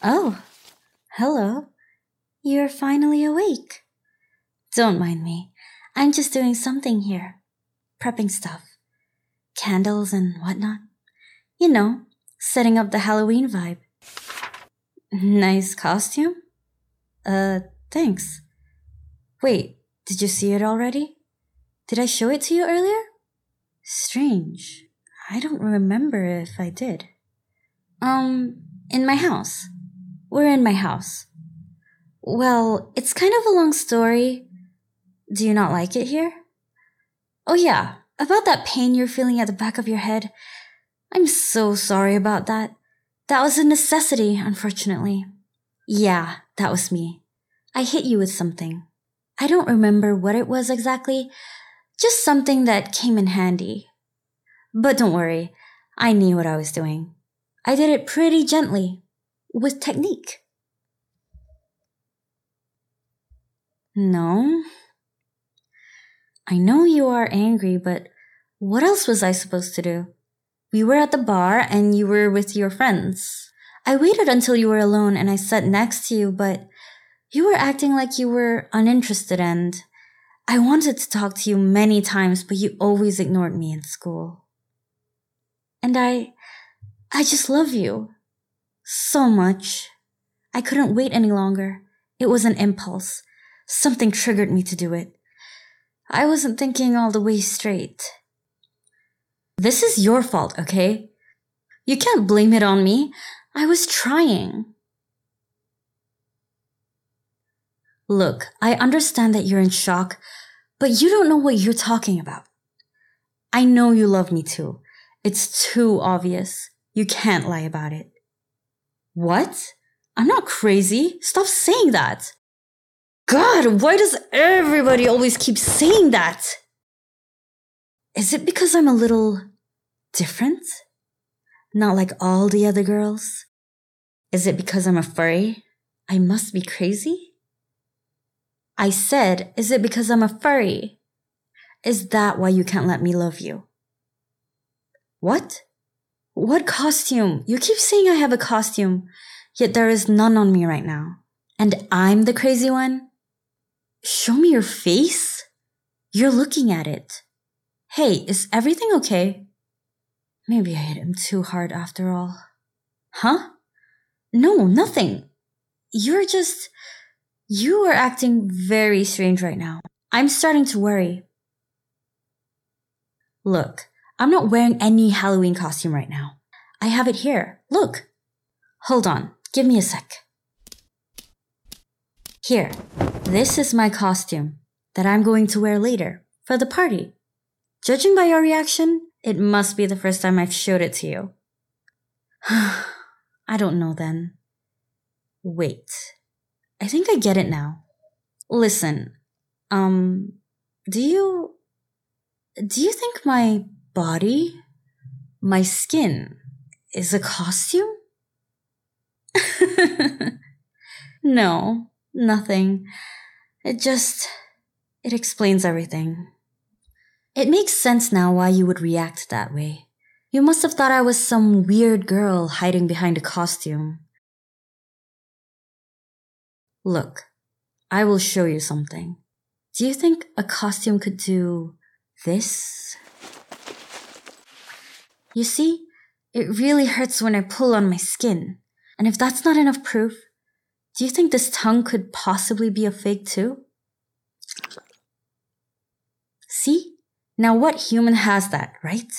Oh, hello. You're finally awake. Don't mind me. I'm just doing something here. Prepping stuff. Candles and whatnot. You know, setting up the Halloween vibe. Nice costume? Thanks. Wait, did you see it already? Did I show it to you earlier? Strange. I don't remember if I did. In my house. We're in my house. Well, it's kind of a long story. Do you not like it here? Oh yeah, about that pain you're feeling at the back of your head. I'm so sorry about that. That was a necessity, unfortunately. Yeah, that was me. I hit you with something. I don't remember what it was exactly, just something that came in handy. But don't worry, I knew what I was doing. I did it pretty gently, with technique. No. I know you are angry, but what else was I supposed to do? We were at the bar and you were with your friends. I waited until you were alone and I sat next to you, but you were acting like you were uninterested and I wanted to talk to you many times, but you always ignored me in school. And I just love you. So much. I couldn't wait any longer. It was an impulse. Something triggered me to do it. I wasn't thinking all the way straight. This is your fault, okay? You can't blame it on me. I was trying. Look, I understand that you're in shock, but you don't know what you're talking about. I know you love me too. It's too obvious. You can't lie about it. What? I'm not crazy. Stop saying that. God, why does everybody always keep saying that? Is it because I'm a little different? Not like all the other girls? Is it because I'm a furry? I must be crazy? I said, is it because I'm a furry? Is that why you can't let me love you? What? What costume? You keep saying I have a costume, yet there is none on me right now. And I'm the crazy one? Show me your face? You're looking at it. Hey, is everything okay? Maybe I hit him too hard after all. Huh? No, nothing. You are acting very strange right now. I'm starting to worry. Look, I'm not wearing any Halloween costume right now. I have it here. Look. Hold on. Give me a sec. Here. This is my costume that I'm going to wear later for the party. Judging by your reaction, it must be the first time I've showed it to you. I don't know then. Wait. I think I get it now. Listen, do you think my body, my skin, is a costume? No, nothing. It explains everything. It makes sense now why you would react that way. You must have thought I was some weird girl hiding behind a costume. Look, I will show you something. Do you think a costume could do this? You see, it really hurts when I pull on my skin. And if that's not enough proof, do you think this tongue could possibly be a fake too? See? Now what human has that, right?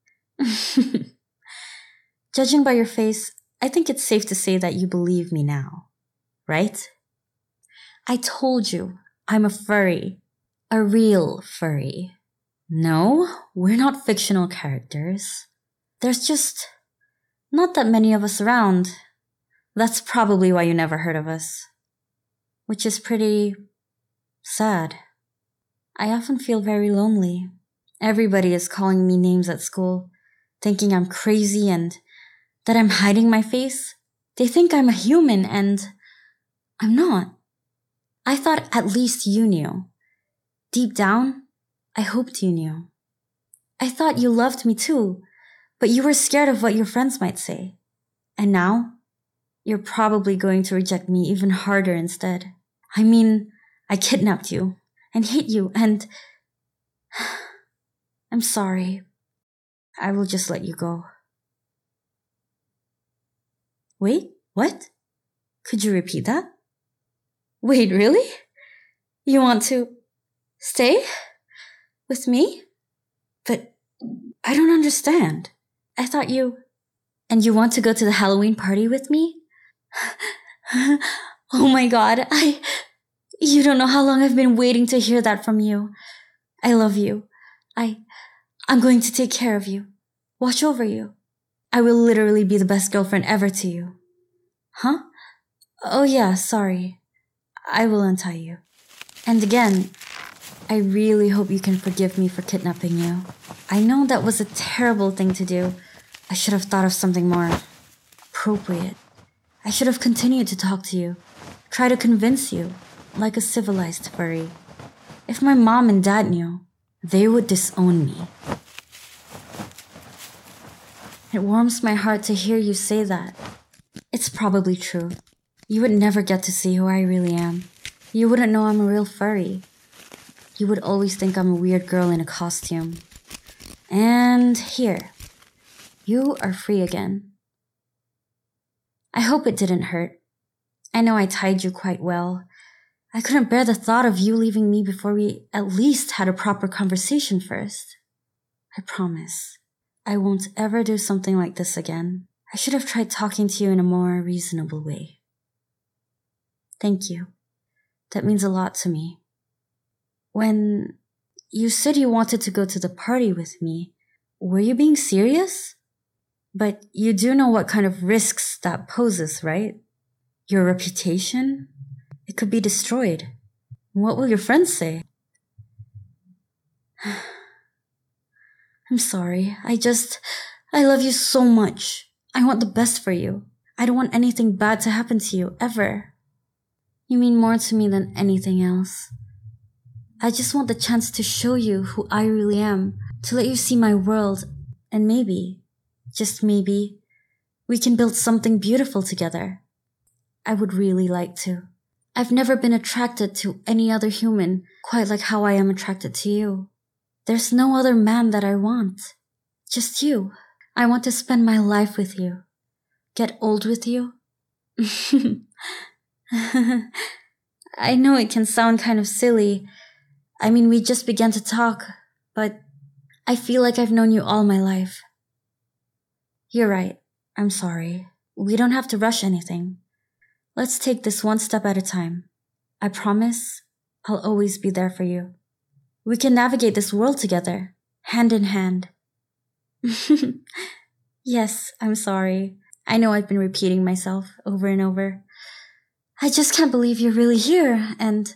Judging by your face, I think it's safe to say that you believe me now, right? I told you, I'm a furry. A real furry. No, we're not fictional characters. There's just not that many of us around. That's probably why you never heard of us. Which is pretty sad. I often feel very lonely. Everybody is calling me names at school, thinking I'm crazy and that I'm hiding my face. They think I'm a human and I'm not. I thought at least you knew. Deep down, I hoped you knew. I thought you loved me too, but you were scared of what your friends might say. And now, you're probably going to reject me even harder instead. I mean, I kidnapped you and hit you and... I'm sorry. I will just let you go. Wait, what? Could you repeat that? Wait, really? You want to stay with me? But I don't understand. I thought you... And you want to go to the Halloween party with me? Oh my god, You don't know how long I've been waiting to hear that from you. I love you. I'm going to take care of you. Watch over you. I will literally be the best girlfriend ever to you. Huh? Oh yeah, sorry. I will untie you. And again, I really hope you can forgive me for kidnapping you. I know that was a terrible thing to do. I should have thought of something more appropriate. I should have continued to talk to you, try to convince you, like a civilized furry. If my mom and dad knew, they would disown me. It warms my heart to hear you say that. It's probably true. You would never get to see who I really am. You wouldn't know I'm a real furry. You would always think I'm a weird girl in a costume. And here, you are free again. I hope it didn't hurt. I know I tied you quite well. I couldn't bear the thought of you leaving me before we at least had a proper conversation first. I promise, I won't ever do something like this again. I should have tried talking to you in a more reasonable way. Thank you. That means a lot to me. When you said you wanted to go to the party with me, were you being serious? But you do know what kind of risks that poses, right? Your reputation? It could be destroyed. What will your friends say? I'm sorry. I love you so much. I want the best for you. I don't want anything bad to happen to you, ever. You mean more to me than anything else. I just want the chance to show you who I really am, to let you see my world, and maybe, just maybe, we can build something beautiful together. I would really like to. I've never been attracted to any other human quite like how I am attracted to you. There's no other man that I want. Just you. I want to spend my life with you. Get old with you. I know it can sound kind of silly. I mean, we just began to talk, but I feel like I've known you all my life. You're right. I'm sorry. We don't have to rush anything. Let's take this one step at a time. I promise I'll always be there for you. We can navigate this world together, hand in hand. Yes, I'm sorry. I know I've been repeating myself over and over. I just can't believe you're really here,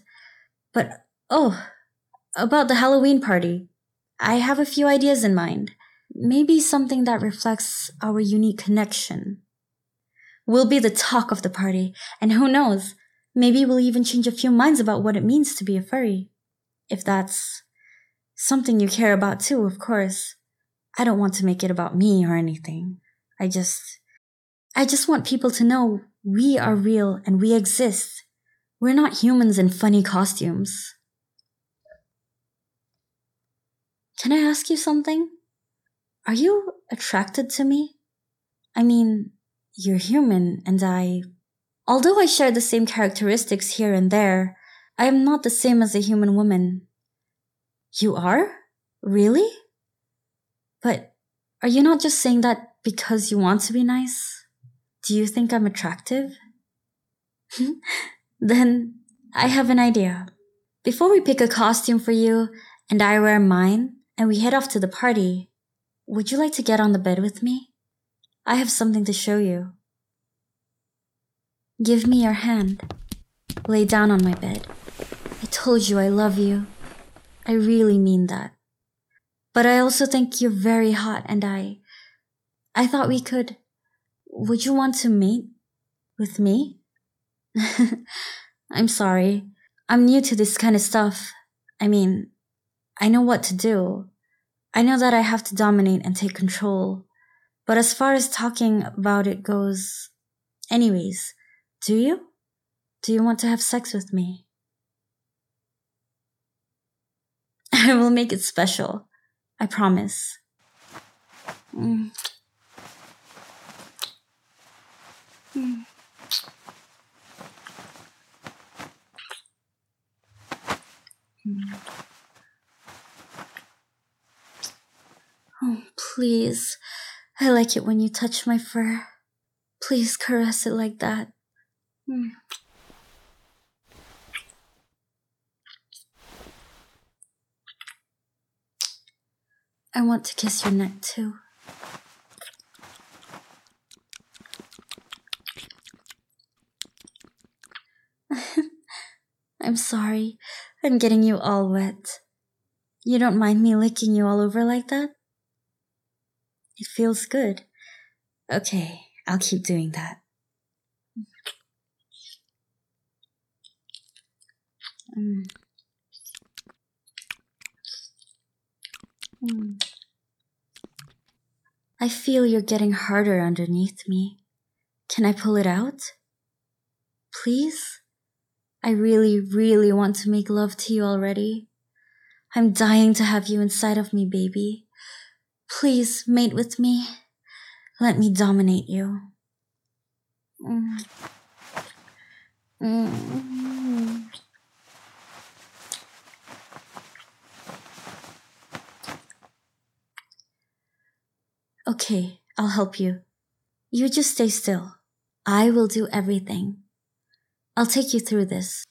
about the Halloween party. I have a few ideas in mind. Maybe something that reflects our unique connection. We'll be the talk of the party, and who knows, maybe we'll even change a few minds about what it means to be a furry. If that's something you care about too, of course. I don't want to make it about me or anything. I just want people to know we are real and we exist. We're not humans in funny costumes. Can I ask you something? Are you attracted to me? I mean, you're human and although I share the same characteristics here and there, I am not the same as a human woman. You are? Really? But are you not just saying that because you want to be nice? Do you think I'm attractive? Then I have an idea. Before we pick a costume for you and I wear mine and we head off to the party, would you like to get on the bed with me? I have something to show you. Give me your hand. Lay down on my bed. I told you I love you. I really mean that. But I also think you're very hot and I thought we could... Would you want to mate with me? I'm sorry. I'm new to this kind of stuff. I mean, I know what to do. I know that I have to dominate and take control. But as far as talking about it goes, Anyways, do you? Do you want to have sex with me? I will make it special. I promise. Mm. Mm. Mm. Oh, please. I like it when you touch my fur. Please caress it like that. Mm. I want to kiss your neck too. I'm sorry. I'm getting you all wet. You don't mind me licking you all over like that? It feels good. Okay, I'll keep doing that. Mm. Mm. I feel you're getting harder underneath me. Can I pull it out? Please? I really, really want to make love to you already. I'm dying to have you inside of me, baby. Please, mate with me. Let me dominate you. Mm. Mm. Okay, I'll help you. You just stay still. I will do everything. I'll take you through this.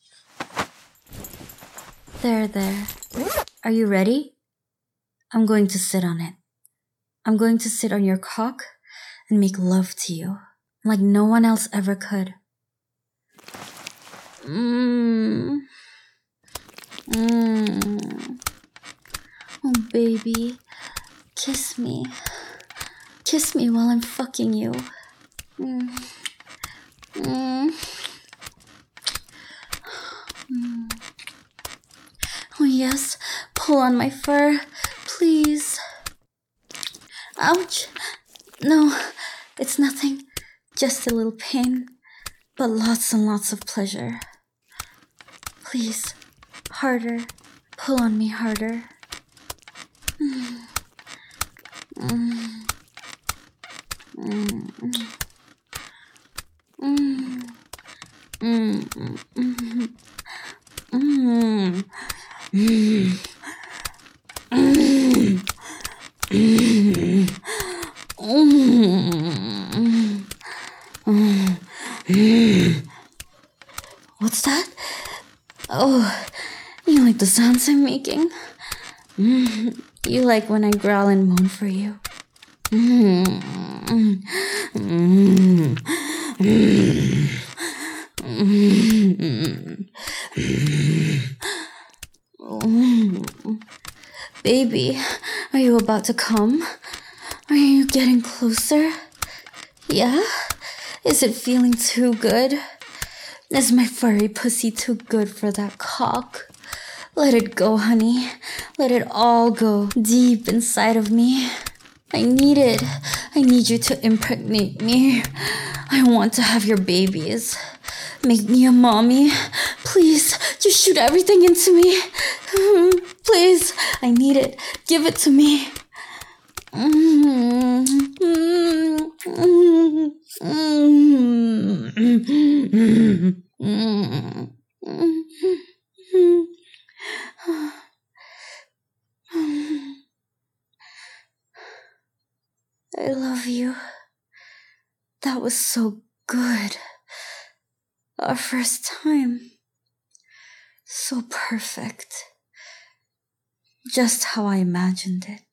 There. Are you ready? I'm going to sit on it. I'm going to sit on your cock and make love to you like no one else ever could. Mmm. Mmm. Oh, baby. Kiss me. Kiss me while I'm fucking you. Mm. Mm. Mm. Oh, yes. Pull on my fur. Please. Ouch. No, it's nothing. Just a little pain. But lots and lots of pleasure. Please. Harder. Pull on me harder. Mm. Mm. Mm. Mm. Mm. Mm. Mm. Mm. Mm. Mm. What's that? Oh, you like the sounds I'm making? You like when I growl and moan for you. Baby, are you about to come? Are you getting closer? Yeah? Is it feeling too good? Is my furry pussy too good for that cock? Let it go, honey. Let it all go deep inside of me. I need it. I need you to impregnate me. I want to have your babies. Make me a mommy. Please, just shoot everything into me. Please, I need it. Give it to me. I love you. That was so good. Our first time. So perfect. Just how I imagined it.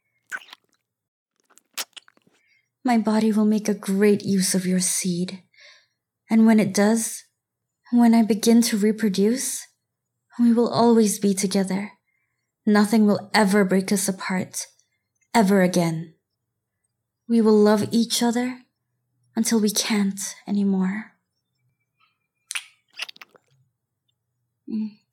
My body will make a great use of your seed. And when it does, when I begin to reproduce, we will always be together. Nothing will ever break us apart. Ever again. We will love each other until we can't anymore.